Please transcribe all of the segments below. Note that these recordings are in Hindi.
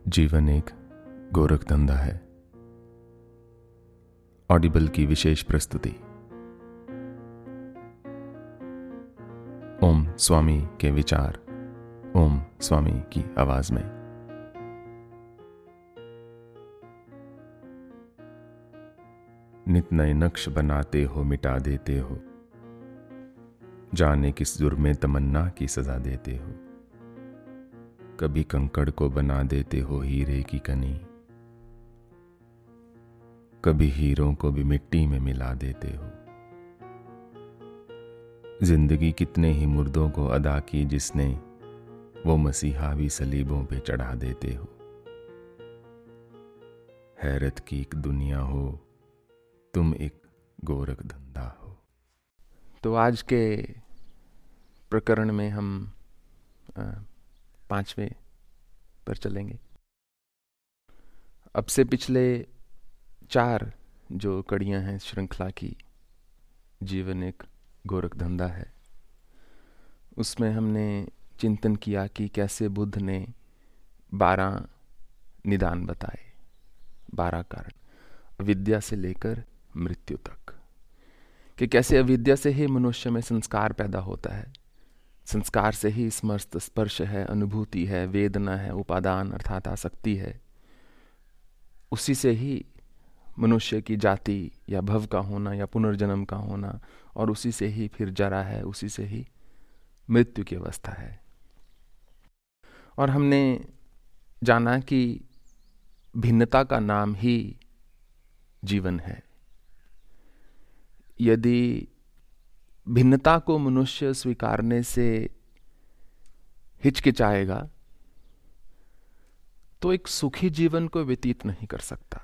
जीवन एक गोरख धंधा है। ऑडिबल की विशेष प्रस्तुति। ओम स्वामी के विचार ओम स्वामी की आवाज में। नित नए नक्श बनाते हो, मिटा देते हो, जाने किस जुर्म में तमन्ना की सजा देते हो। कभी कंकड़ को बना देते हो हीरे की कनी, कभी हीरों को भी मिट्टी में मिला देते हो। जिंदगी कितने ही मुर्दों को अदा की जिसने, वो मसीहा भी सलीबों पे चढ़ा देते हो। हैरत की एक दुनिया हो, तुम एक गोरख धंधा हो। तो आज के प्रकरण में हम 5वें पर चलेंगे। अब से पिछले 4 जो कड़ियां हैं श्रृंखला की, जीवन एक गोरख धंधा है, उसमें हमने चिंतन किया कि कैसे बुद्ध ने 12 निदान बताए, 12 कारण, अविद्या से लेकर मृत्यु तक, कि कैसे अविद्या से ही मनुष्य में संस्कार पैदा होता है, संस्कार से ही स्मर्श स्पर्श है, अनुभूति है, वेदना है, उपादान अर्थात आसक्ति है, उसी से ही मनुष्य की जाति या भव का होना या पुनर्जन्म का होना, और उसी से ही फिर जरा है, उसी से ही मृत्यु की अवस्था है। और हमने जाना कि भिन्नता का नाम ही जीवन है। यदि भिन्नता को मनुष्य स्वीकारने से हिचकिचाएगा तो एक सुखी जीवन को व्यतीत नहीं कर सकता,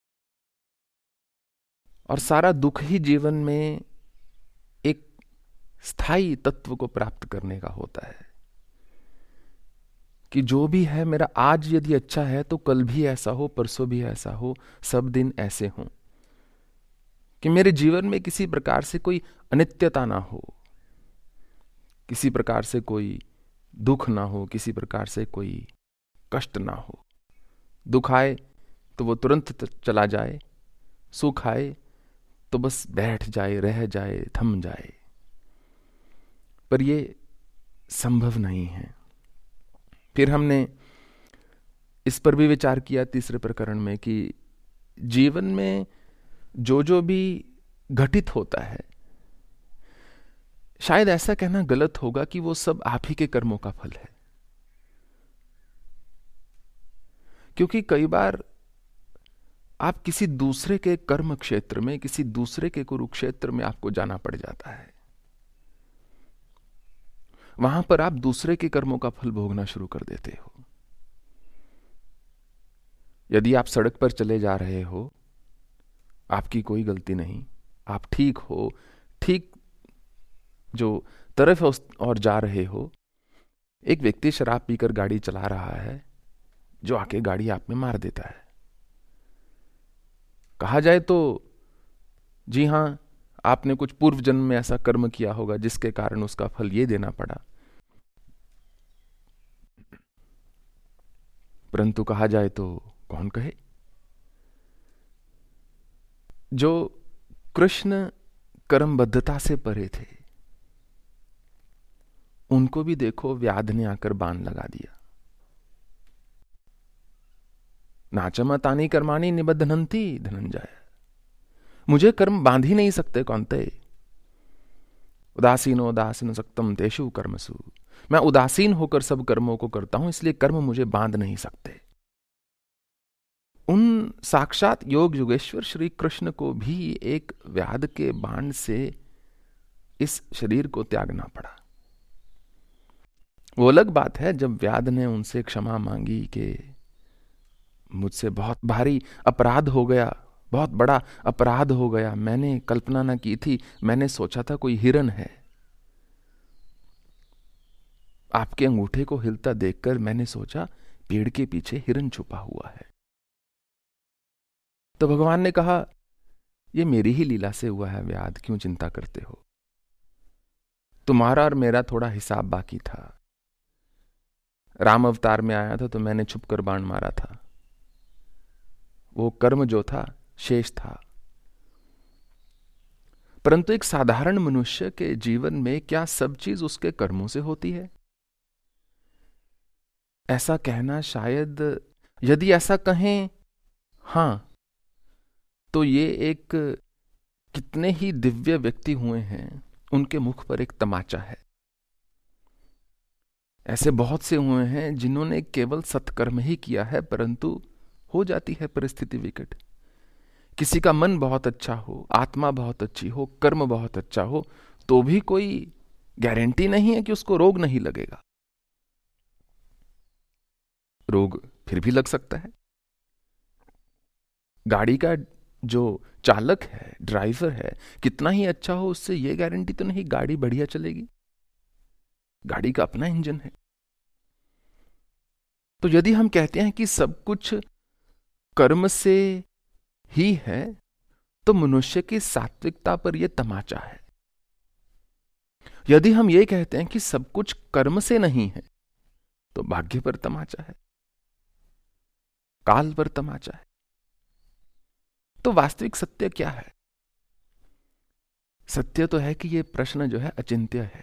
और सारा दुख ही जीवन में एक स्थायी तत्व को प्राप्त करने का होता है कि जो भी है मेरा आज यदि अच्छा है तो कल भी ऐसा हो, परसों भी ऐसा हो, सब दिन ऐसे हों, कि मेरे जीवन में किसी प्रकार से कोई अनित्यता ना हो, किसी प्रकार से कोई दुख ना हो, किसी प्रकार से कोई कष्ट ना हो। दुख आए तो वो तुरंत चला जाए, सुख आए तो बस बैठ जाए, रह जाए, थम जाए। पर ये संभव नहीं है। फिर हमने इस पर भी विचार किया तीसरे प्रकरण में कि जीवन में जो भी घटित होता है, शायद ऐसा कहना गलत होगा कि वो सब आप ही के कर्मों का फल है, क्योंकि कई बार आप किसी दूसरे के कर्म क्षेत्र में, किसी दूसरे के कुरुक्षेत्र में आपको जाना पड़ जाता है। वहां पर आप दूसरे के कर्मों का फल भोगना शुरू कर देते हो। यदि आप सड़क पर चले जा रहे हो, आपकी कोई गलती नहीं, आप ठीक हो, ठीक जो तरफ और जा रहे हो, एक व्यक्ति शराब पीकर गाड़ी चला रहा है, जो आके गाड़ी आप में मार देता है। कहा जाए तो जी हां, आपने कुछ पूर्व जन्म में ऐसा कर्म किया होगा जिसके कारण उसका फल ये देना पड़ा, परंतु कहा जाए तो कौन कहे। जो कृष्ण कर्मबद्धता से परे थे, उनको भी देखो व्याध ने आकर बाण लगा दिया। नाचमतानी कर्माणी निबद्धनंती धनंजय, मुझे कर्म बांध ही नहीं सकते कौनते। उदासीनो दासीन सक्तम तेषु कर्मसु, मैं उदासीन होकर सब कर्मों को करता हूं, इसलिए कर्म मुझे बांध नहीं सकते। उन साक्षात योग योगेश्वर श्री कृष्ण को भी एक व्याध के बाण से इस शरीर को त्यागना पड़ा। वो अलग बात है जब व्याध ने उनसे क्षमा मांगी कि मुझसे बहुत भारी अपराध हो गया, बहुत बड़ा अपराध हो गया, मैंने कल्पना ना की थी, मैंने सोचा था कोई हिरन है, आपके अंगूठे को हिलता देखकर मैंने सोचा पेड़ के पीछे हिरन छुपा हुआ है। तो भगवान ने कहा ये मेरी ही लीला से हुआ है व्याध, क्यों चिंता करते हो, तुम्हारा और मेरा थोड़ा हिसाब बाकी था। राम अवतार में आया था तो मैंने छुपकर बाण मारा था, वो कर्म जो था शेष था। परंतु एक साधारण मनुष्य के जीवन में क्या सब चीज उसके कर्मों से होती है? ऐसा कहना शायद, यदि ऐसा कहें हां, तो ये एक कितने ही दिव्य व्यक्ति हुए हैं, उनके मुख पर एक तमाचा है। ऐसे बहुत से हुए हैं जिन्होंने केवल सत्कर्म ही किया है, परंतु हो जाती है परिस्थिति विकट। किसी का मन बहुत अच्छा हो, आत्मा बहुत अच्छी हो, कर्म बहुत अच्छा हो, तो भी कोई गारंटी नहीं है कि उसको रोग नहीं लगेगा। रोग फिर भी लग सकता है। गाड़ी का जो चालक है, ड्राइवर है, कितना ही अच्छा हो, उससे यह गारंटी तो नहीं गाड़ी बढ़िया चलेगी। गाड़ी का अपना इंजन है। तो यदि हम कहते हैं कि सब कुछ कर्म से ही है, तो मनुष्य की सात्विकता पर यह तमाचा है। यदि हम ये कहते हैं कि सब कुछ कर्म से नहीं है, तो भाग्य पर तमाचा है, काल पर तमाचा है। तो वास्तविक सत्य क्या है? सत्य तो है कि यह प्रश्न जो है अचिंत्य है।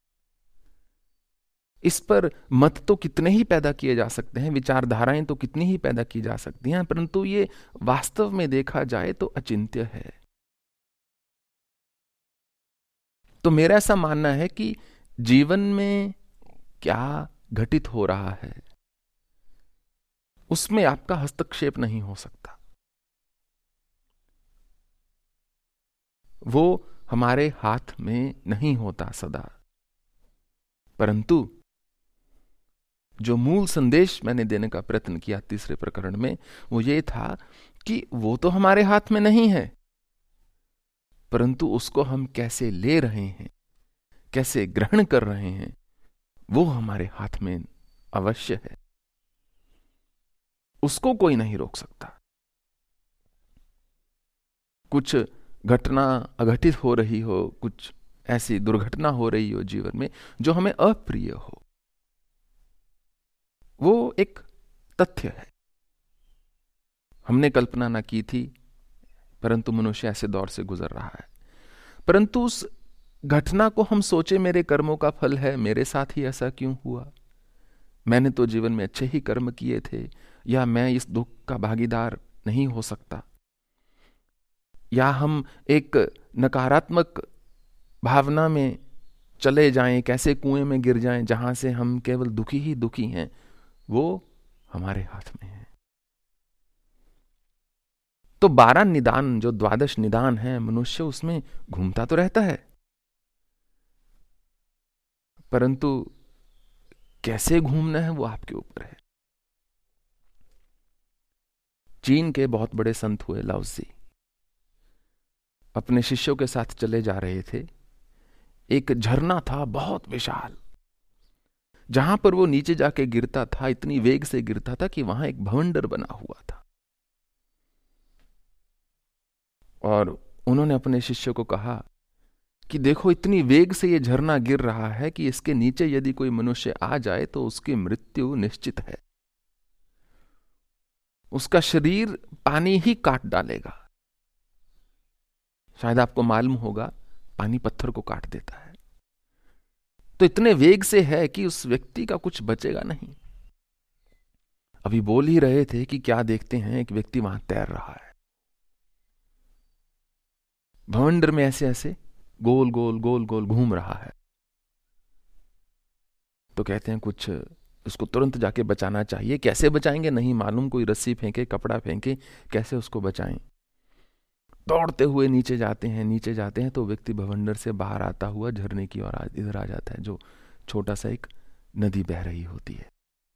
इस पर मत तो कितने ही पैदा किए जा सकते हैं, विचारधाराएं तो कितनी ही पैदा की जा सकती हैं, परंतु ये वास्तव में देखा जाए तो अचिंत्य है। तो मेरा ऐसा मानना है कि जीवन में क्या घटित हो रहा है, उसमें आपका हस्तक्षेप नहीं हो सकता। वो हमारे हाथ में नहीं होता सदा। परंतु जो मूल संदेश मैंने देने का प्रयत्न किया तीसरे प्रकरण में, वो ये था कि वो तो हमारे हाथ में नहीं है, परंतु उसको हम कैसे ले रहे हैं, कैसे ग्रहण कर रहे हैं, वो हमारे हाथ में अवश्य है। उसको कोई नहीं रोक सकता। कुछ घटना अघटित हो रही हो, कुछ ऐसी दुर्घटना हो रही हो जीवन में जो हमें अप्रिय हो, वो एक तथ्य है। हमने कल्पना ना की थी, परंतु मनुष्य ऐसे दौर से गुजर रहा है। परंतु उस घटना को हम सोचे मेरे कर्मों का फल है, मेरे साथ ही ऐसा क्यों हुआ, मैंने तो जीवन में अच्छे ही कर्म किए थे, या मैं इस दुख का भागीदार नहीं हो सकता, या हम एक नकारात्मक भावना में चले जाएं, कैसे कुएं में गिर जाएं जहां से हम केवल दुखी ही दुखी हैं, वो हमारे हाथ में है। तो 12 निदान, जो 12 निदान है, मनुष्य उसमें घूमता तो रहता है, परंतु कैसे घूमना है वो आपके ऊपर है। चीन के बहुत बड़े संत हुए लाओत्से, अपने शिष्यों के साथ चले जा रहे थे। एक झरना था बहुत विशाल, जहां पर वो नीचे जाके गिरता था, इतनी वेग से गिरता था कि वहां एक भवंडर बना हुआ था। और उन्होंने अपने शिष्य को कहा कि देखो, इतनी वेग से ये झरना गिर रहा है कि इसके नीचे यदि कोई मनुष्य आ जाए तो उसकी मृत्यु निश्चित है। उसका शरीर पानी ही काट डालेगा। शायद आपको मालूम होगा, पानी पत्थर को काट देता है। तो इतने वेग से है कि उस व्यक्ति का कुछ बचेगा नहीं। अभी बोल ही रहे थे कि क्या देखते हैं, एक व्यक्ति वहां तैर रहा है, भवंडर में ऐसे ऐसे गोल गोल गोल गोल घूम रहा है। तो कहते हैं कुछ उसको तुरंत जाके बचाना चाहिए। कैसे बचाएंगे नहीं मालूम, कोई रस्सी फेंके, कपड़ा फेंके, कैसे उसको बचाएं। दौड़ते हुए नीचे जाते हैं तो व्यक्ति भवंडर से बाहर आता हुआ झरने की ओर इधर आ जाता है, जो छोटा सा एक नदी बह रही होती है।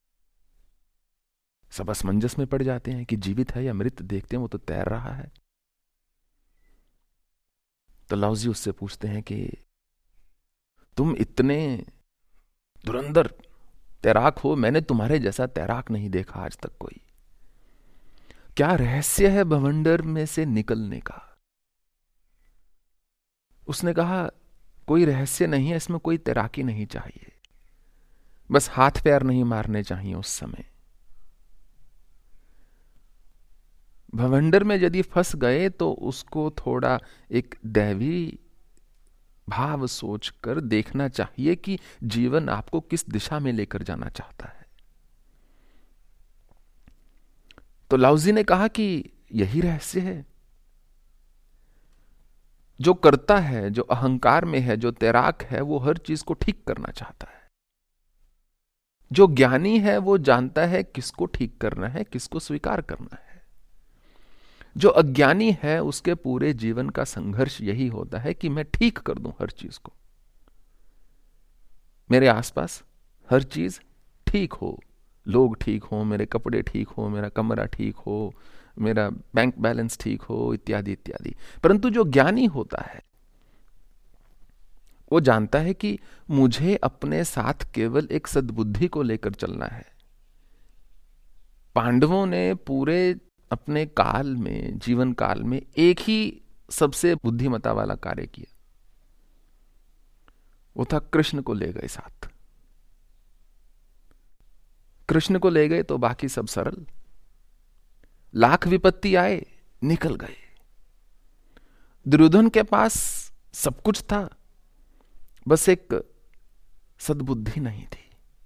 सब असमंजस में पड़ जाते हैं कि जीवित है या मृत। देखते हैं वो तो तैर रहा है। तो लाओजी उससे पूछते हैं कि तुम इतने धुरंधर तैराक हो, मैंने तुम्हारे जैसा तैराक नहीं देखा आज तक कोई। क्या रहस्य है भवंडर में से निकलने का? उसने कहा, कोई रहस्य नहीं है, इसमें कोई तैराकी नहीं चाहिए, बस हाथ पैर नहीं मारने चाहिए उस समय। भवंडर में यदि फंस गए तो उसको थोड़ा एक दैवी भाव सोचकर देखना चाहिए कि जीवन आपको किस दिशा में लेकर जाना चाहता है। तो लाओजी ने कहा कि यही रहस्य है। जो करता है, जो अहंकार में है, जो तैराक है, वो हर चीज को ठीक करना चाहता है। जो ज्ञानी है वो जानता है किसको ठीक करना है, किसको स्वीकार करना है। जो अज्ञानी है उसके पूरे जीवन का संघर्ष यही होता है कि मैं ठीक कर दूं हर चीज को, मेरे आसपास हर चीज ठीक हो, लोग ठीक हो, मेरे कपड़े ठीक हो, मेरा कमरा ठीक हो, मेरा बैंक बैलेंस ठीक हो, इत्यादि इत्यादि। परंतु जो ज्ञानी होता है वो जानता है कि मुझे अपने साथ केवल एक सद्बुद्धि को लेकर चलना है। पांडवों ने पूरे अपने काल में, जीवन काल में एक ही सबसे बुद्धिमता वाला कार्य किया, वो था कृष्ण को ले गए साथ। कृष्ण को ले गए तो बाकी सब सरल, लाख विपत्ति आए निकल गए। दुर्योधन के पास सब कुछ था, बस एक सद्बुद्धि नहीं थी।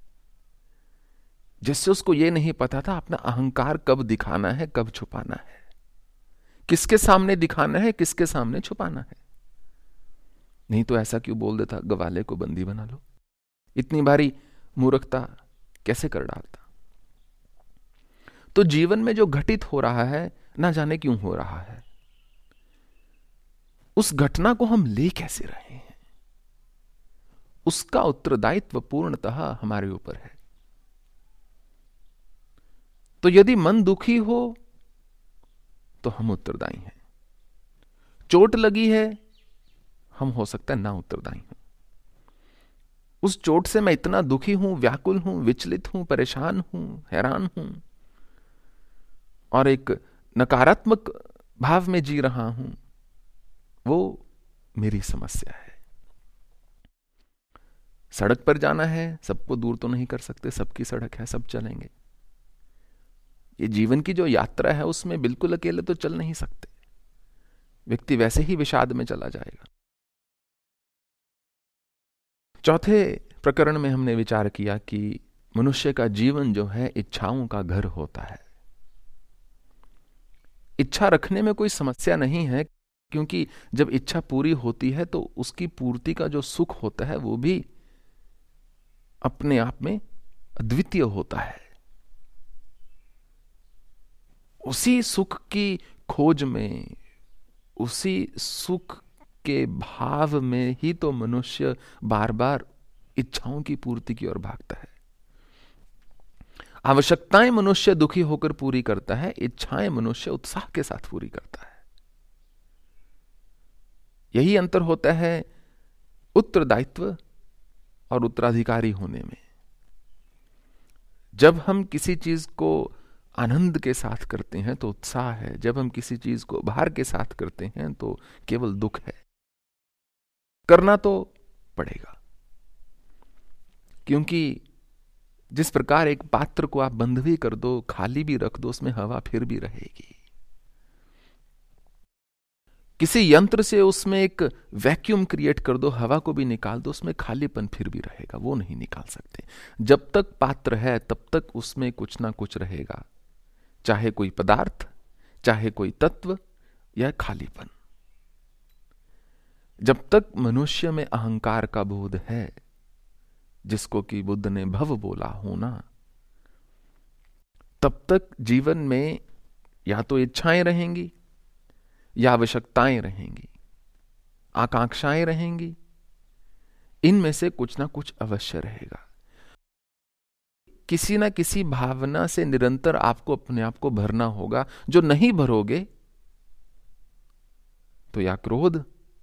जिससे उसको यह नहीं पता था अपना अहंकार कब दिखाना है, कब छुपाना है, किसके सामने दिखाना है, किसके सामने छुपाना है। नहीं तो ऐसा क्यों बोल देता, गवाले को बंदी बना लो। इतनी भारी मूर्खता कैसे कर डालता। तो जीवन में जो घटित हो रहा है, ना जाने क्यों हो रहा है, उस घटना को हम ले कैसे रहे हैं, उसका उत्तरदायित्व पूर्णतः हमारे ऊपर है। तो यदि मन दुखी हो तो हम उत्तरदायी हैं। चोट लगी है, हम हो सकता है ना उत्तरदायी हूं। उस चोट से मैं इतना दुखी हूं, व्याकुल हूं, विचलित हूं, परेशान हूं, हैरान हूं और एक नकारात्मक भाव में जी रहा हूं, वो मेरी समस्या है। सड़क पर जाना है, सबको दूर तो नहीं कर सकते, सबकी सड़क है, सब चलेंगे। ये जीवन की जो यात्रा है उसमें बिल्कुल अकेले तो चल नहीं सकते, व्यक्ति वैसे ही विषाद में चला जाएगा। चौथे प्रकरण में हमने विचार किया कि मनुष्य का जीवन जो है इच्छाओं का घर होता है। इच्छा रखने में कोई समस्या नहीं है, क्योंकि जब इच्छा पूरी होती है तो उसकी पूर्ति का जो सुख होता है वो भी अपने आप में अद्वितीय होता है। उसी सुख की खोज में, उसी सुख के भाव में ही तो मनुष्य बार बार इच्छाओं की पूर्ति की ओर भागता है। आवश्यकताएं मनुष्य दुखी होकर पूरी करता है, इच्छाएं मनुष्य उत्साह के साथ पूरी करता है। यही अंतर होता है उत्तरदायित्व और उत्तराधिकारी होने में। जब हम किसी चीज को आनंद के साथ करते हैं तो उत्साह है, जब हम किसी चीज को भार के साथ करते हैं तो केवल दुख है। करना तो पड़ेगा, क्योंकि जिस प्रकार एक पात्र को आप बंद भी कर दो, खाली भी रख दो, उसमें हवा फिर भी रहेगी। किसी यंत्र से उसमें एक वैक्यूम क्रिएट कर दो, हवा को भी निकाल दो, उसमें खालीपन फिर भी रहेगा, वो नहीं निकाल सकते। जब तक पात्र है तब तक उसमें कुछ ना कुछ रहेगा, चाहे कोई पदार्थ, चाहे कोई तत्व या खालीपन। जब तक मनुष्य में अहंकार का बोध है, जिसको कि बुद्ध ने भव बोला होना, तब तक जीवन में या तो इच्छाएं रहेंगी या आवश्यकताएं रहेंगी, आकांक्षाएं रहेंगी, इनमें से कुछ ना कुछ अवश्य रहेगा। किसी ना किसी भावना से निरंतर आपको अपने आप को भरना होगा। जो नहीं भरोगे तो या क्रोध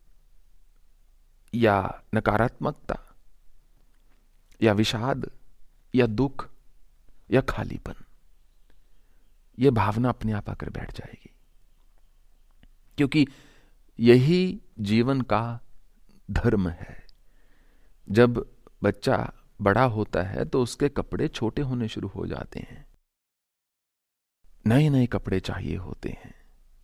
या नकारात्मकता या विषाद या दुख या खालीपन, यह भावना अपने आप आकर बैठ जाएगी। क्योंकि यही जीवन का धर्म है। जब बच्चा बड़ा होता है तो उसके कपड़े छोटे होने शुरू हो जाते हैं। नए नए कपड़े चाहिए होते हैं।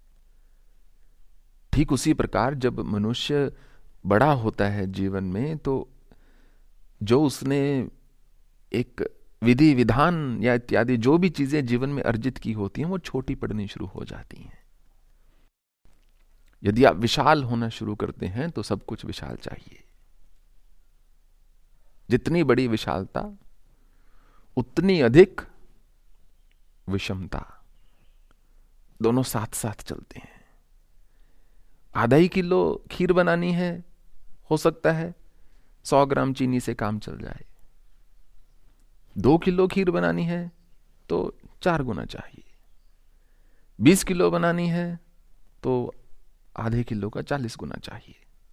ठीक उसी प्रकार जब मनुष्य बड़ा होता है जीवन में, तो जो उसने एक विधि विधान या इत्यादि जो भी चीजें जीवन में अर्जित की होती हैं वो छोटी पड़नी शुरू हो जाती हैं। यदि आप विशाल होना शुरू करते हैं तो सब कुछ विशाल चाहिए। जितनी बड़ी विशालता उतनी अधिक विषमता, दोनों साथ साथ चलते हैं। आधा ही किलो खीर बनानी है, हो सकता है 100 ग्राम चीनी से काम चल जाए। 2 किलो खीर बनानी है तो 4 गुना चाहिए। 20 किलो बनानी है तो आधे किलो का 40 गुना चाहिए।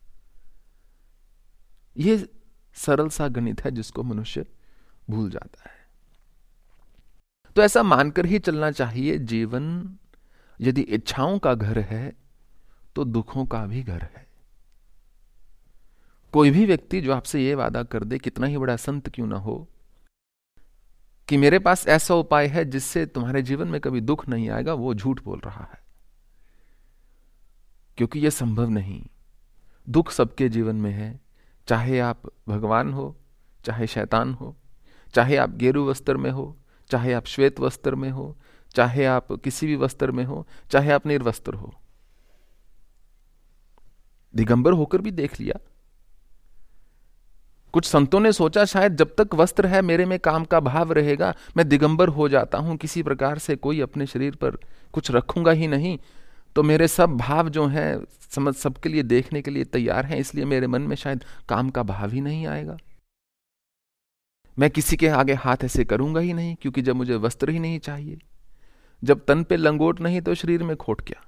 यह सरल सा गणित है जिसको मनुष्य भूल जाता है। तो ऐसा मानकर ही चलना चाहिए, जीवन यदि इच्छाओं का घर है तो दुखों का भी घर है। कोई भी व्यक्ति जो आपसे यह वादा कर दे, कितना ही बड़ा संत क्यों ना हो, कि मेरे पास ऐसा उपाय है जिससे तुम्हारे जीवन में कभी दुख नहीं आएगा, वो झूठ बोल रहा है। क्योंकि यह संभव नहीं। दुख सबके जीवन में है, चाहे आप भगवान हो, चाहे शैतान हो, चाहे आप गेरू वस्त्र में हो, चाहे आप श्वेत वस्त्र में हो, चाहे आप किसी भी वस्त्र में हो, चाहे आप निर्वस्त्र हो। दिगंबर होकर भी देख लिया। कुछ संतों ने सोचा शायद जब तक वस्त्र है मेरे में काम का भाव रहेगा, मैं दिगंबर हो जाता हूं, किसी प्रकार से कोई अपने शरीर पर कुछ रखूंगा ही नहीं, तो मेरे सब भाव जो हैं समझ सबके लिए देखने के लिए तैयार हैं, इसलिए मेरे मन में शायद काम का भाव ही नहीं आएगा। मैं किसी के आगे हाथ ऐसे करूंगा ही नहीं, क्योंकि जब मुझे वस्त्र ही नहीं चाहिए, जब तन पे लंगोट नहीं तो शरीर में खोट क्या।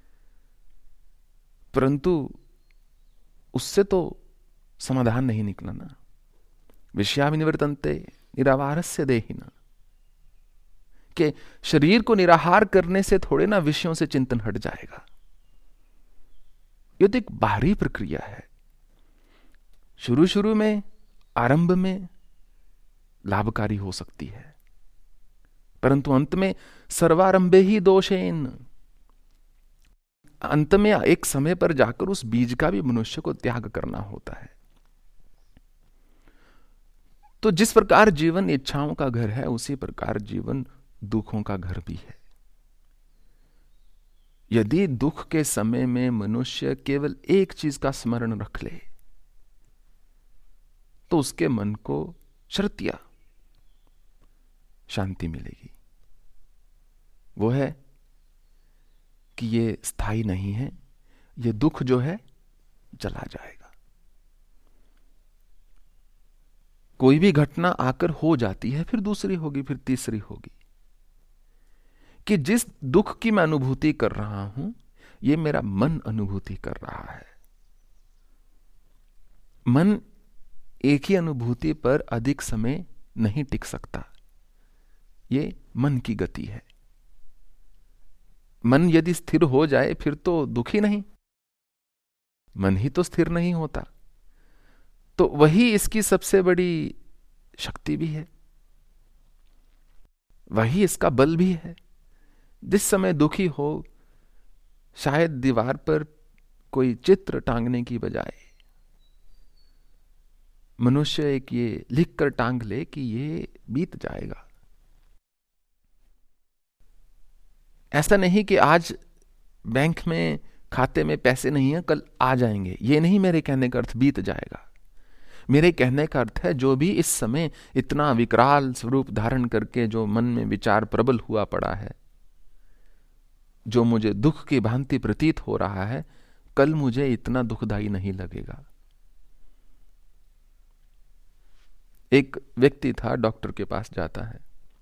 परंतु उससे तो समाधान नहीं निकला ना। विषयाविनिवर्तन्ते निराहारस्य देहिना, कि शरीर को निराहार करने से थोड़े ना विषयों से चिंतन हट जाएगा। यह तो एक बाहरी प्रक्रिया है। शुरू शुरू में, आरंभ में लाभकारी हो सकती है, परंतु अंत में सर्वारंभे ही दोषेन, अंत में एक समय पर जाकर उस बीज का भी मनुष्य को त्याग करना होता है। तो जिस प्रकार जीवन इच्छाओं का घर है, उसी प्रकार जीवन दुखों का घर भी है। यदि दुख के समय में मनुष्य केवल एक चीज का स्मरण रख ले तो उसके मन को शर्तिया शांति मिलेगी। वो है कि ये स्थायी नहीं है, ये दुख जो है चला जाएगा। कोई भी घटना आकर हो जाती है, फिर दूसरी होगी, फिर तीसरी होगी। कि जिस दुख की मैं अनुभूति कर रहा हूं, ये मेरा मन अनुभूति कर रहा है। मन एक ही अनुभूति पर अधिक समय नहीं टिक सकता, ये मन की गति है। मन यदि स्थिर हो जाए फिर तो दुख ही नहीं, मन ही तो स्थिर नहीं होता। तो वही इसकी सबसे बड़ी शक्ति भी है, वही इसका बल भी है। जिस समय दुखी हो, शायद दीवार पर कोई चित्र टांगने की बजाय मनुष्य एक ये लिख कर टांग ले कि ये बीत जाएगा। ऐसा नहीं कि आज बैंक में खाते में पैसे नहीं है, कल आ जाएंगे, ये नहीं मेरे कहने का अर्थ बीत जाएगा। मेरे कहने का अर्थ है जो भी इस समय इतना विकराल स्वरूप धारण करके जो मन में विचार प्रबल हुआ पड़ा है, जो मुझे दुख की भांति प्रतीत हो रहा है, कल मुझे इतना दुखदाई नहीं लगेगा। एक व्यक्ति था, डॉक्टर के पास जाता है,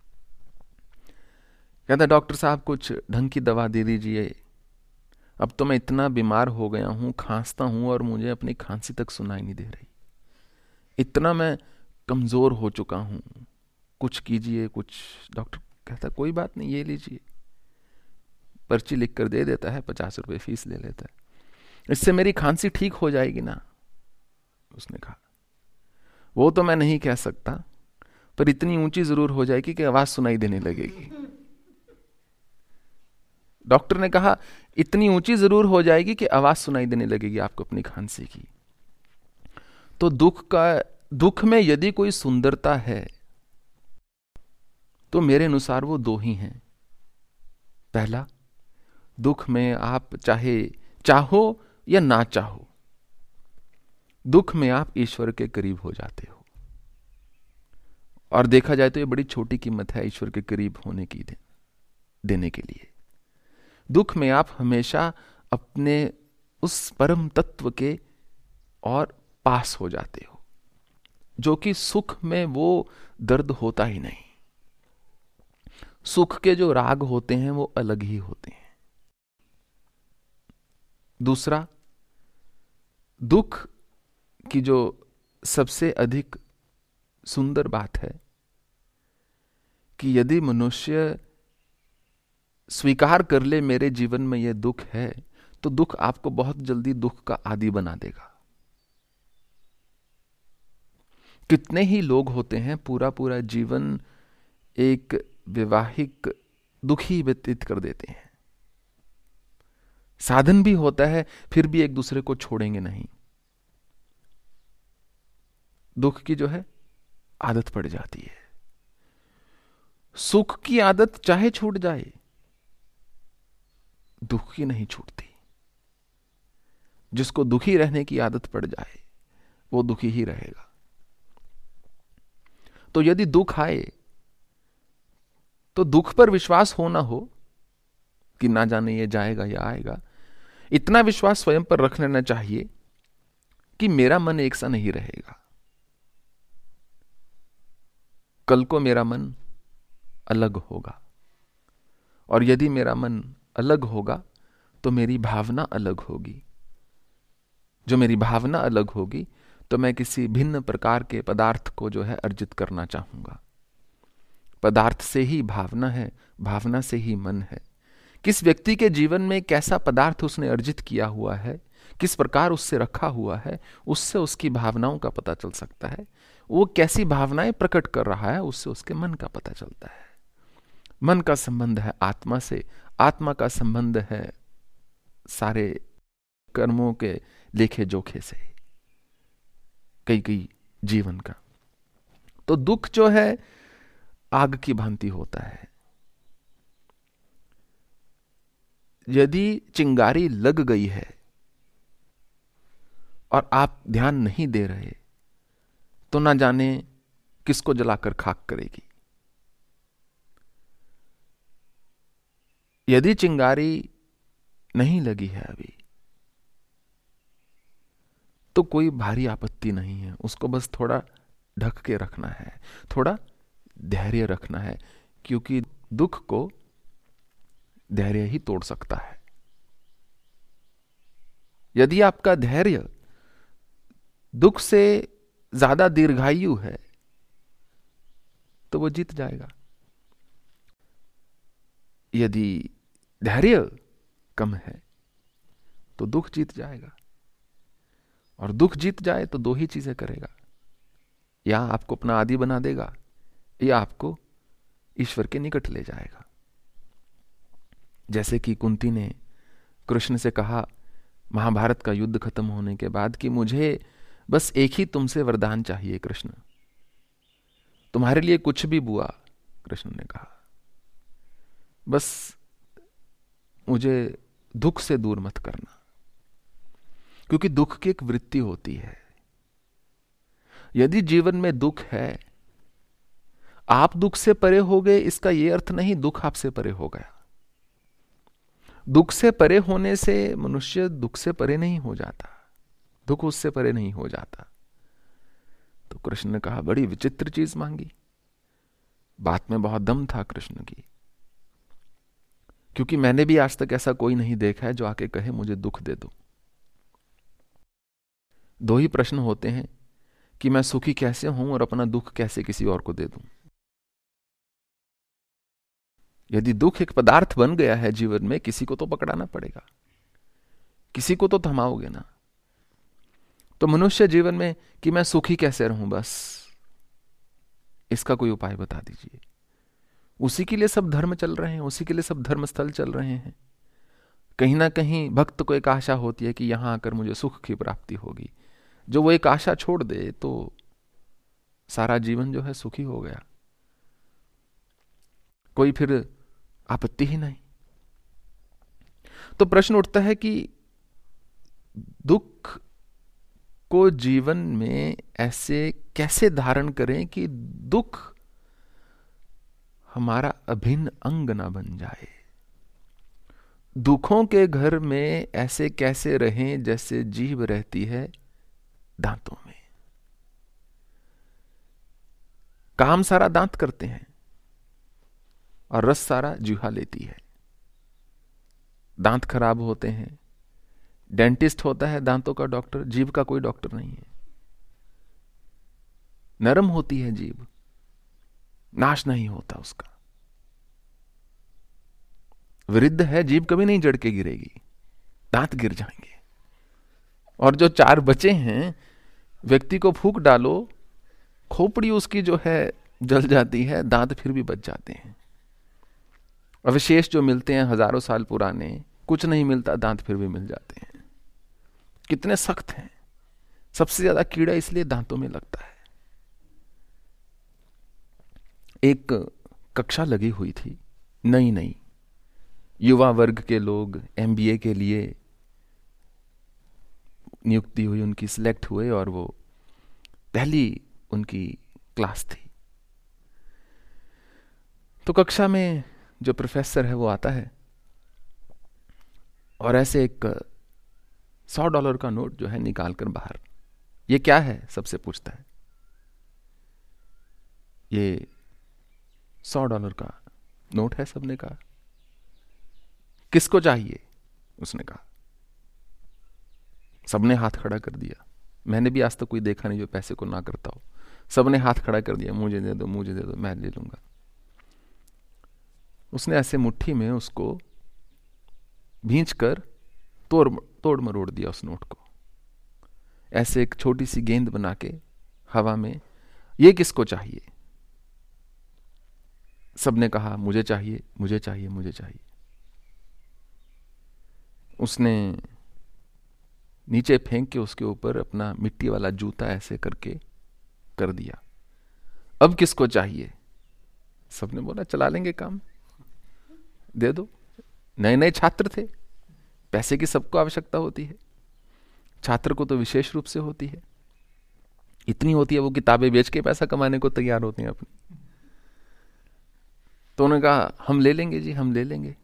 कहता डॉक्टर साहब कुछ ढंग की दवा दे दीजिए, अब तो मैं इतना बीमार हो गया हूं, खांसता हूं और मुझे अपनी खांसी तक सुनाई नहीं दे रही, इतना मैं कमजोर हो चुका हूं, कुछ कीजिए कुछ। डॉक्टर कहता कोई बात नहीं, ये लीजिए। पर्ची लिख कर दे देता है, 50 रुपए फीस ले लेता है, इससे मेरी खांसी ठीक हो जाएगी ना। उसने कहा वो तो मैं नहीं कह सकता, पर इतनी ऊंची जरूर हो जाएगी कि आवाज सुनाई देने लगेगी। डॉक्टर ने कहा इतनी ऊंची जरूर हो जाएगी कि आवाज सुनाई देने लगेगी आपको अपनी खांसी की। तो दुख में यदि कोई सुंदरता है तो मेरे अनुसार वो दो ही हैं। पहला, दुख में आप चाहो या ना चाहो, दुख में आप ईश्वर के करीब हो जाते हो। और देखा जाए तो ये बड़ी छोटी कीमत है ईश्वर के करीब होने की, देने के लिए। दुख में आप हमेशा अपने उस परम तत्व के और पास हो जाते हो, जो कि सुख में वो दर्द होता ही नहीं। सुख के जो राग होते हैं वो अलग ही होते हैं। दूसरा, दुख की जो सबसे अधिक सुंदर बात है कि यदि मनुष्य स्वीकार कर ले मेरे जीवन में यह दुख है, तो दुख आपको बहुत जल्दी दुख का आदी बना देगा। कितने ही लोग होते हैं पूरा पूरा जीवन एक वैवाहिक दुखी व्यतीत कर देते हैं, साधन भी होता है फिर भी एक दूसरे को छोड़ेंगे नहीं। दुख की जो है आदत पड़ जाती है। सुख की आदत चाहे छूट जाए, दुख की नहीं छूटती। जिसको दुखी रहने की आदत पड़ जाए वो दुखी ही रहेगा। तो यदि दुख आए तो दुख पर विश्वास हो ना हो कि ना जाने ये जाएगा या आएगा, इतना विश्वास स्वयं पर रख लेना चाहिए कि मेरा मन एक सा नहीं रहेगा। कल को मेरा मन अलग होगा, और यदि मेरा मन अलग होगा तो मेरी भावना अलग होगी। जो मेरी भावना अलग होगी तो मैं किसी भिन्न प्रकार के पदार्थ को जो है अर्जित करना चाहूंगा। पदार्थ से ही भावना है, भावना से ही मन है। किस व्यक्ति के जीवन में कैसा पदार्थ उसने अर्जित किया हुआ है, किस प्रकार उससे रखा हुआ है, उससे उसकी भावनाओं का पता चल सकता है। वो कैसी भावनाएं प्रकट कर रहा है, उससे उसके मन का पता चलता है। मन का संबंध है आत्मा से, आत्मा का संबंध है सारे कर्मों के लेखे जोखे से, कई जीवन का। तो दुख जो है आग की भांति होता है। यदि चिंगारी लग गई है और आप ध्यान नहीं दे रहे तो ना जाने किसको जलाकर खाक करेगी। यदि चिंगारी नहीं लगी है अभी तो कोई भारी आपत्ति नहीं है, उसको बस थोड़ा ढक के रखना है, थोड़ा धैर्य रखना है, क्योंकि दुख को धैर्य ही तोड़ सकता है। यदि आपका धैर्य दुख से ज्यादा दीर्घायु है तो वो जीत जाएगा। यदि धैर्य कम है तो दुख जीत जाएगा, और दुख जीत जाए तो दो ही चीजें करेगा, या आपको अपना आदी बना देगा या आपको ईश्वर के निकट ले जाएगा। जैसे कि कुंती ने कृष्ण से कहा महाभारत का युद्ध खत्म होने के बाद कि मुझे बस एक ही तुमसे वरदान चाहिए कृष्ण, तुम्हारे लिए कुछ भी बुआ। कृष्ण ने कहा बस मुझे दुख से दूर मत करना, क्योंकि दुख की एक वृत्ति होती है। यदि जीवन में दुख है, आप दुख से परे हो गए, इसका यह अर्थ नहीं दुख आपसे परे हो गया। दुख से परे होने से मनुष्य दुख से परे नहीं हो जाता, दुख उससे परे नहीं हो जाता। तो कृष्ण ने कहा बड़ी विचित्र चीज मांगी। बात में बहुत दम था कृष्ण की, क्योंकि मैंने भी आज तक ऐसा कोई नहीं देखा है जो आके कहे मुझे दुख दे दो। दो ही प्रश्न होते हैं कि मैं सुखी कैसे हूं और अपना दुख कैसे किसी और को दे दूं। यदि दुख एक पदार्थ बन गया है जीवन में, किसी को तो पकड़ाना पड़ेगा, किसी को तो थमाओगे ना। तो मनुष्य जीवन में कि मैं सुखी कैसे रहूं, बस इसका कोई उपाय बता दीजिए। उसी के लिए सब धर्म चल रहे हैं, उसी के लिए सब धर्म स्थल चल रहे हैं। कहीं ना कहीं भक्त को एक आशा होती है कि यहां आकर मुझे सुख की प्राप्ति होगी। जो वो एक आशा छोड़ दे तो सारा जीवन जो है सुखी हो गया, कोई फिर आपत्ति ही नहीं। तो प्रश्न उठता है कि दुख को जीवन में ऐसे कैसे धारण करें कि दुख हमारा अभिन्न अंग ना बन जाए। दुखों के घर में ऐसे कैसे रहें जैसे जीभ रहती है दांतों में। काम सारा दांत करते हैं और रस सारा जीवा लेती है। दांत खराब होते हैं, डेंटिस्ट होता है दांतों का डॉक्टर, जीभ का कोई डॉक्टर नहीं है। नरम होती है जीभ, नाश नहीं होता उसका। वृद्ध है, जीभ कभी नहीं जड़ के गिरेगी, दांत गिर जाएंगे। और जो 4 बचे हैं, व्यक्ति को फूंक डालो, खोपड़ी उसकी जो है जल जाती है, दांत फिर भी बच जाते हैं। अवशेष जो मिलते हैं हजारों साल पुराने, कुछ नहीं मिलता, दांत फिर भी मिल जाते हैं। कितने सख्त हैं। सबसे ज्यादा कीड़ा इसलिए दांतों में लगता है। एक कक्षा लगी हुई थी, नई युवा वर्ग के लोग MBA के लिए नियुक्ति हुई, उनकी सिलेक्ट हुए और वो पहली उनकी क्लास थी। तो कक्षा में जो प्रोफेसर है वो आता है और ऐसे एक $100 का नोट जो है निकाल कर बाहर, ये क्या है सबसे पूछता है। ये $100 का नोट है, सबने कहा। किसको चाहिए, उसने कहा। सबने हाथ खड़ा कर दिया। मैंने भी आज तक कोई देखा नहीं जो पैसे को ना करता हो। सबने हाथ खड़ा कर दिया, मुझे दे दो, मुझे दे दो, मैं ले लूंगा। उसने ऐसे मुट्ठी में उसको भींच कर तोड़ मरोड़ दिया उस नोट को, ऐसे एक छोटी सी गेंद बना के हवा में। ये किसको चाहिए? सबने कहा मुझे चाहिए, मुझे चाहिए, मुझे चाहिए। उसने नीचे फेंक के उसके ऊपर अपना मिट्टी वाला जूता ऐसे करके कर दिया। अब किसको चाहिए? सबने बोला चला लेंगे काम, दे दो। नए छात्र थे, पैसे की सबको आवश्यकता होती है, छात्र को तो विशेष रूप से होती है। इतनी होती है वो किताबें बेच के पैसा कमाने को तैयार होते हैं अपनी। तो उन्होंने कहा हम ले लेंगे जी, हम ले लेंगे।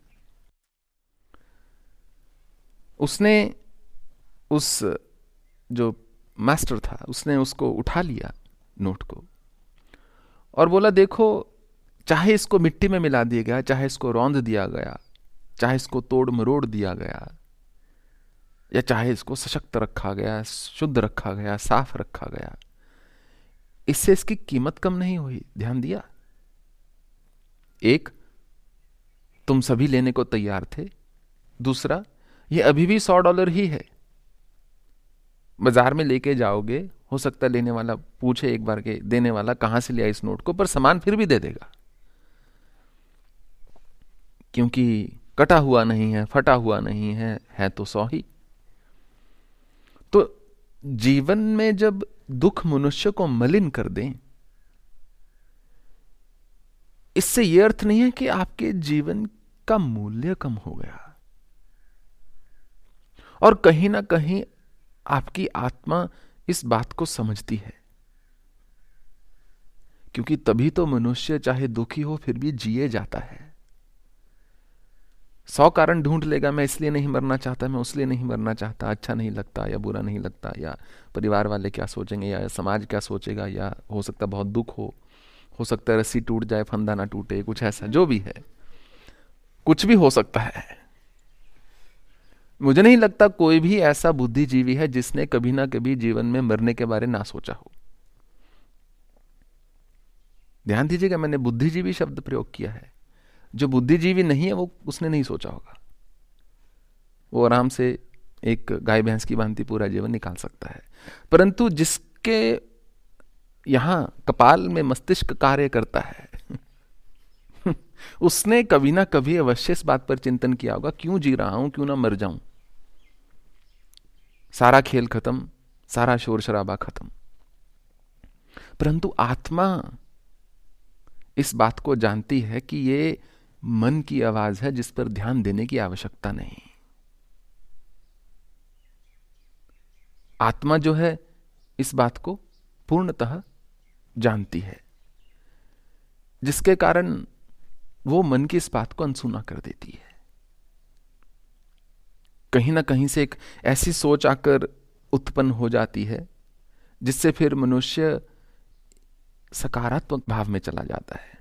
उसने उस जो मास्टर था उसने उसको उठा लिया नोट को और बोला देखो, चाहे इसको मिट्टी में मिला दिया गया, चाहे इसको रौंद दिया गया, चाहे इसको तोड़ मरोड़ दिया गया, या चाहे इसको सशक्त रखा गया, शुद्ध रखा गया, साफ रखा गया, इससे इसकी कीमत कम नहीं हुई। ध्यान दिया? एक, तुम सभी लेने को तैयार थे। दूसरा, ये अभी भी $100 ही है। बाजार में लेके जाओगे, हो सकता है लेने वाला पूछे एक बार के देने वाला कहां से लिया इस नोट को, पर सामान फिर भी दे देगा, क्योंकि कटा हुआ नहीं है, फटा हुआ नहीं है तो 100 ही। तो जीवन में जब दुख मनुष्य को मलिन कर दें, इससे यह अर्थ नहीं है कि आपके जीवन का मूल्य कम हो गया। और कहीं ना कहीं आपकी आत्मा इस बात को समझती है, क्योंकि तभी तो मनुष्य चाहे दुखी हो फिर भी जिए जाता है। 100 कारण ढूंढ लेगा, मैं इसलिए नहीं मरना चाहता, मैं उसलिए नहीं मरना चाहता, अच्छा नहीं लगता या बुरा नहीं लगता, या परिवार वाले क्या सोचेंगे, या समाज क्या सोचेगा, या हो सकता बहुत दुख हो सकता है रस्सी टूट जाए फंदा ना टूटे, कुछ ऐसा जो भी है, कुछ भी हो सकता है। मुझे नहीं लगता कोई भी ऐसा बुद्धिजीवी है जिसने कभी ना कभी जीवन में मरने के बारे ना सोचा हो। ध्यान दीजिएगा, मैंने बुद्धिजीवी शब्द प्रयोग किया है। जो बुद्धिजीवी नहीं है वो उसने नहीं सोचा होगा। वो आराम से एक गाय भैंस की भांति पूरा जीवन निकाल सकता है। परंतु जिसके यहां कपाल में मस्तिष्क कार्य करता है उसने कभी ना कभी अवश्य इस बात पर चिंतन किया होगा, क्यों जी रहा हूं, क्यों ना मर जाऊं। सारा खेल खत्म, सारा शोर शराबा खत्म। परंतु आत्मा इस बात को जानती है कि ये मन की आवाज है जिस पर ध्यान देने की आवश्यकता नहीं। आत्मा जो है इस बात को पूर्णतः जानती है, जिसके कारण वो मन की इस बात को अनसुना कर देती है। कहीं ना कहीं से एक ऐसी सोच आकर उत्पन्न हो जाती है जिससे फिर मनुष्य सकारात्मक भाव में चला जाता है।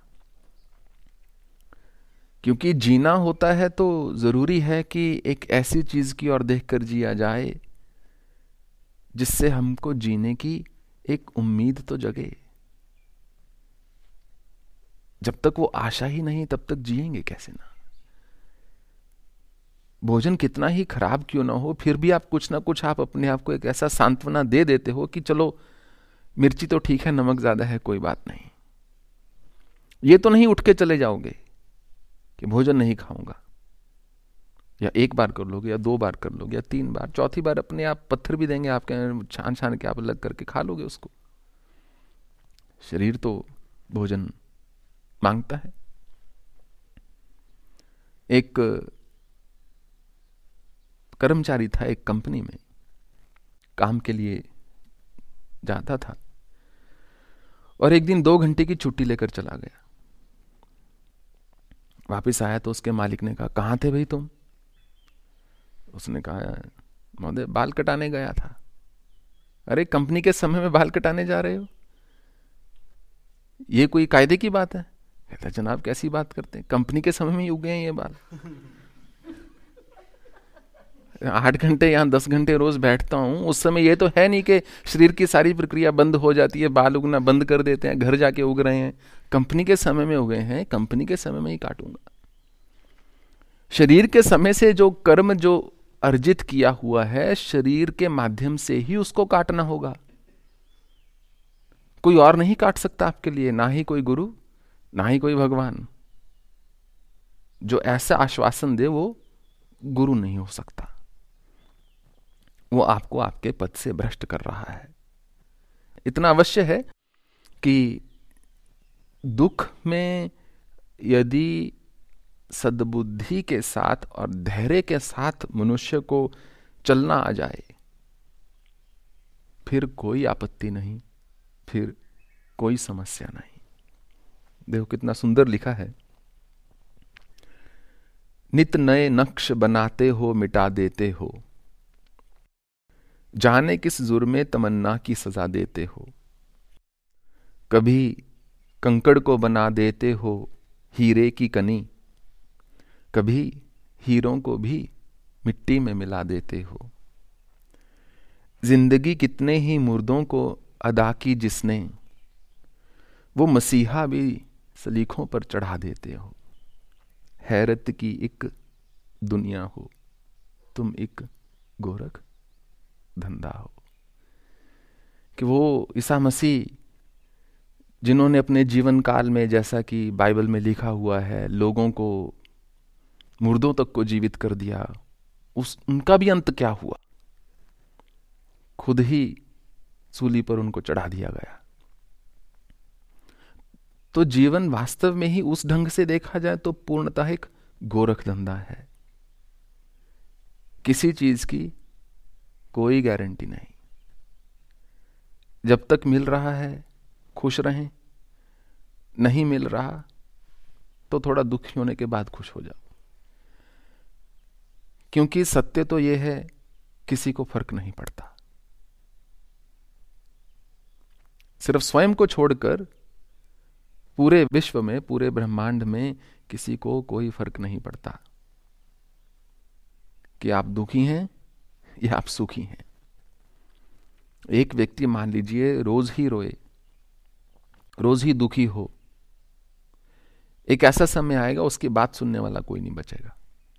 क्योंकि जीना होता है तो जरूरी है कि एक ऐसी चीज की ओर देखकर जिया जाए जिससे हमको जीने की एक उम्मीद तो जगे। जब तक वो आशा ही नहीं तब तक जिएंगे कैसे ना। भोजन कितना ही खराब क्यों ना हो, फिर भी आप कुछ ना कुछ आप अपने आप को एक ऐसा सांत्वना दे देते हो कि चलो मिर्ची तो ठीक है, नमक ज्यादा है, कोई बात नहीं। ये तो नहीं उठ के चले जाओगे कि भोजन नहीं खाऊंगा, या एक बार कर लोगे, या 2 बार कर लोगे, या 3 बार, चौथी बार अपने आप पत्थर भी देंगे आपके, छान छान के आप अलग करके खा लोगे उसको। शरीर तो भोजन मांगता है। एक कर्मचारी था, एक कंपनी में काम के लिए जाता था और एक दिन 2 घंटे की छुट्टी लेकर चला गया। वापस आया तो उसके मालिक ने कहा, कहां थे भाई तुम? उसने कहा, महोदय बाल कटाने गया था। अरे कंपनी के समय में बाल कटाने जा रहे हो, ये कोई कायदे की बात है? कहता, जनाब कैसी बात करते हैं, कंपनी के समय में ही उग गए ये बाल। 8 घंटे या 10 घंटे रोज बैठता हूं, उस समय ये तो है नहीं कि शरीर की सारी प्रक्रिया बंद हो जाती है, बाल उगना बंद कर देते हैं, घर जाके उग रहे हैं। कंपनी के समय में उगे हैं, कंपनी के समय में ही काटूंगा। शरीर के समय से जो कर्म जो अर्जित किया हुआ है, शरीर के माध्यम से ही उसको काटना होगा। कोई और नहीं काट सकता आपके लिए, ना ही कोई गुरु, ना ही कोई भगवान। जो ऐसा आश्वासन दे वो गुरु नहीं हो सकता। वो आपको आपके पद से भ्रष्ट कर रहा है। इतना अवश्य है कि दुख में यदि सद्बुद्धि के साथ और धैर्य के साथ मनुष्य को चलना आ जाए, फिर कोई आपत्ति नहीं, फिर कोई समस्या नहीं। देखो कितना सुंदर लिखा है, नित नए नक्श बनाते हो, मिटा देते हो, जाने किस जुर्मे तमन्ना की सजा देते हो। कभी कंकड़ को बना देते हो हीरे की कनी, कभी हीरों को भी मिट्टी में मिला देते हो। जिंदगी कितने ही मुर्दों को अदा की जिसने, वो मसीहा भी सलीखों पर चढ़ा देते हो। हैरत की एक दुनिया हो, तुम एक गोरख धंधा हो। कि वो ईसा मसीह जिन्होंने अपने जीवन काल में, जैसा कि बाइबल में लिखा हुआ है, लोगों को, मुर्दों तक को जीवित कर दिया, उनका भी अंत क्या हुआ? खुद ही सूली पर उनको चढ़ा दिया गया। तो जीवन वास्तव में ही उस ढंग से देखा जाए तो पूर्णतः एक गोरख धंधा है। किसी चीज की कोई गारंटी नहीं। जब तक मिल रहा है खुश रहें, नहीं मिल रहा तो थोड़ा दुखी होने के बाद खुश हो जाओ। क्योंकि सत्य तो यह है, किसी को फर्क नहीं पड़ता। सिर्फ स्वयं को छोड़कर पूरे विश्व में, पूरे ब्रह्मांड में किसी को कोई फर्क नहीं पड़ता कि आप दुखी हैं या आप सुखी हैं। एक व्यक्ति मान लीजिए रोज ही रोए, रोज ही दुखी हो, एक ऐसा समय आएगा उसकी बात सुनने वाला कोई नहीं बचेगा।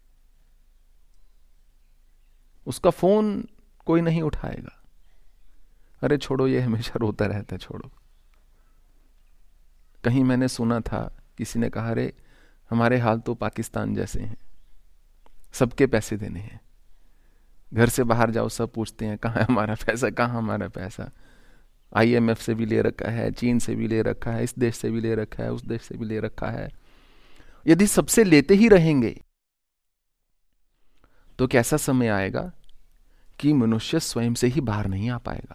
उसका फोन कोई नहीं उठाएगा। अरे छोड़ो, ये हमेशा रोता रहता है, छोड़ो। कहीं मैंने सुना था, किसी ने कहा, अरे हमारे हाल तो पाकिस्तान जैसे हैं, सबके पैसे देने हैं। घर से बाहर जाओ सब पूछते हैं कहाँ है हमारा पैसा, कहाँ हमारा पैसा। IMF से भी ले रखा है, चीन से भी ले रखा है, इस देश से भी ले रखा है, उस देश से भी ले रखा है। यदि सबसे लेते ही रहेंगे तो कैसा समय आएगा कि मनुष्य स्वयं से ही बाहर नहीं आ पाएगा।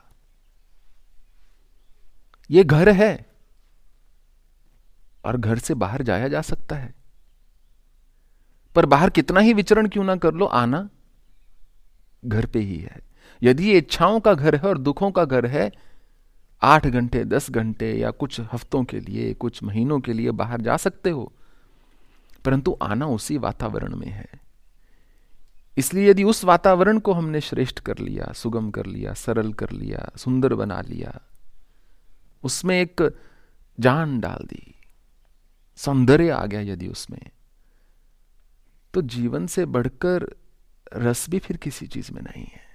ये घर है और घर से बाहर जाया जा सकता है, पर बाहर कितना ही विचरण क्यों ना कर लो, आना घर पे ही है। यदि ये इच्छाओं का घर है और दुखों का घर है, 8 घंटे 10 घंटे या कुछ हफ्तों के लिए, कुछ महीनों के लिए बाहर जा सकते हो, परंतु आना उसी वातावरण में है। इसलिए यदि उस वातावरण को हमने श्रेष्ठ कर लिया, सुगम कर लिया, सरल कर लिया, सुंदर बना लिया, उसमें एक जान डाल दी, सौंदर्य आ गया यदि उसमें, तो जीवन से बढ़कर रस भी फिर किसी चीज में नहीं है।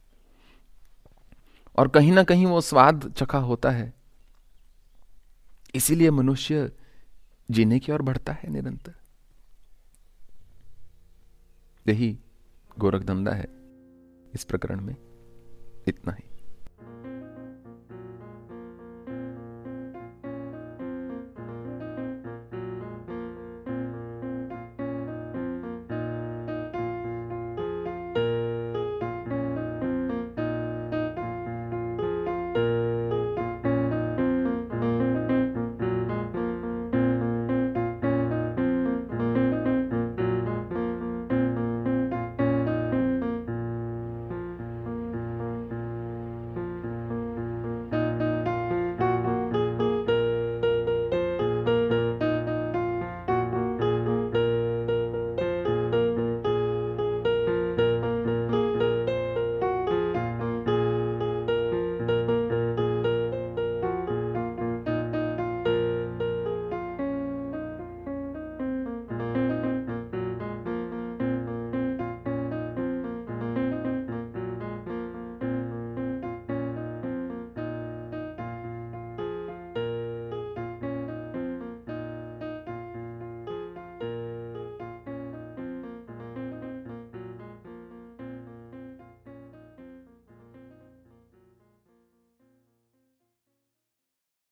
और कहीं ना कहीं वो स्वाद चखा होता है। इसीलिए मनुष्य जीने की ओर बढ़ता है निरंतर। यही गोरखधंधा है इस प्रकरण में। इतना ही।